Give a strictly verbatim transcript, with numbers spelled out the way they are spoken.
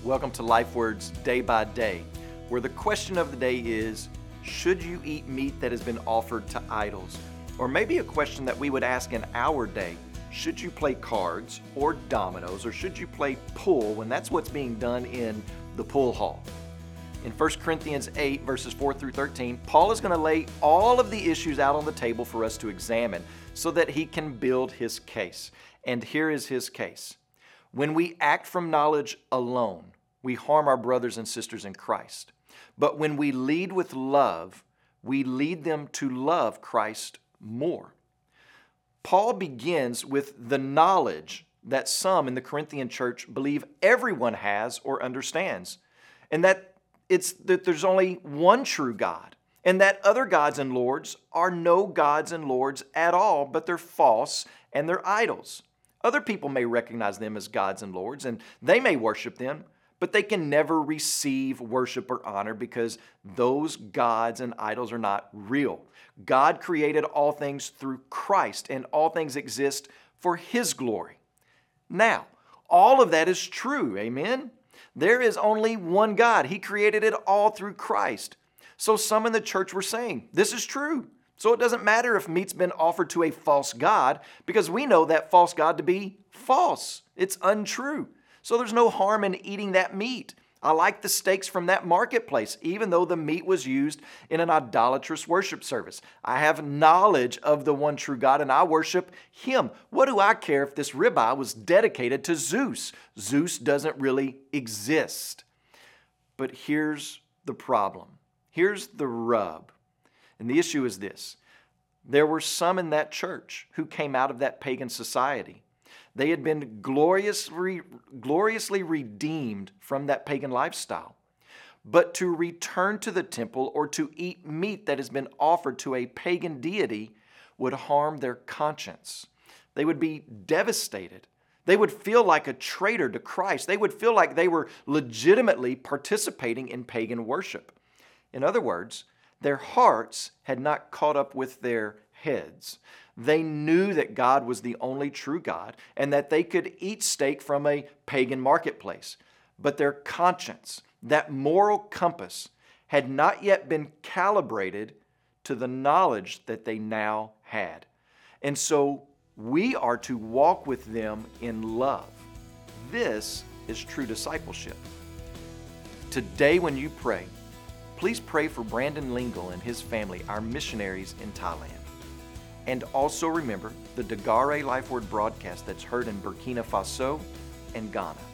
Welcome to Life Words Day by Day, where the question of the day is, should you eat meat that has been offered to idols? Or maybe a question that we would ask in our day, should you play cards or dominoes, or should you play pool when that's what's being done in the pool hall? In First Corinthians eight, verses four through thirteen, Paul is going to lay all of the issues out on the table for us to examine so that he can build his case. And here is his case. When we act from knowledge alone, we harm our brothers and sisters in Christ. But when we lead with love, we lead them to love Christ more. Paul begins with the knowledge that some in the Corinthian church believe everyone has or understands, and that it's that there's only one true God, and that other gods and lords are no gods and lords at all, but they're false and they're idols. Other people may recognize them as gods and lords, and they may worship them, but they can never receive worship or honor because those gods and idols are not real. God created all things through Christ, and all things exist for His glory. Now, all of that is true, amen? There is only one God. He created it all through Christ. So some in the church were saying, this is true. So it doesn't matter if meat's been offered to a false god, because we know that false god to be false. It's untrue. So there's no harm in eating that meat. I like the steaks from that marketplace, even though the meat was used in an idolatrous worship service. I have knowledge of the one true God, and I worship Him. What do I care if this ribeye was dedicated to Zeus? Zeus doesn't really exist. But here's the problem. Here's the rub. And the issue is this. There were some in that church who came out of that pagan society. They had been gloriously, gloriously redeemed from that pagan lifestyle. But to return to the temple or to eat meat that has been offered to a pagan deity would harm their conscience. They would be devastated. They would feel like a traitor to Christ. They would feel like they were legitimately participating in pagan worship. In other words, their hearts had not caught up with their heads. They knew that God was the only true God and that they could eat steak from a pagan marketplace. But their conscience, that moral compass, had not yet been calibrated to the knowledge that they now had. And so we are to walk with them in love. This is true discipleship. Today when you pray, please pray for Brandon Lingle and his family, our missionaries in Thailand. And also remember the Dagare Life Word broadcast that's heard in Burkina Faso and Ghana.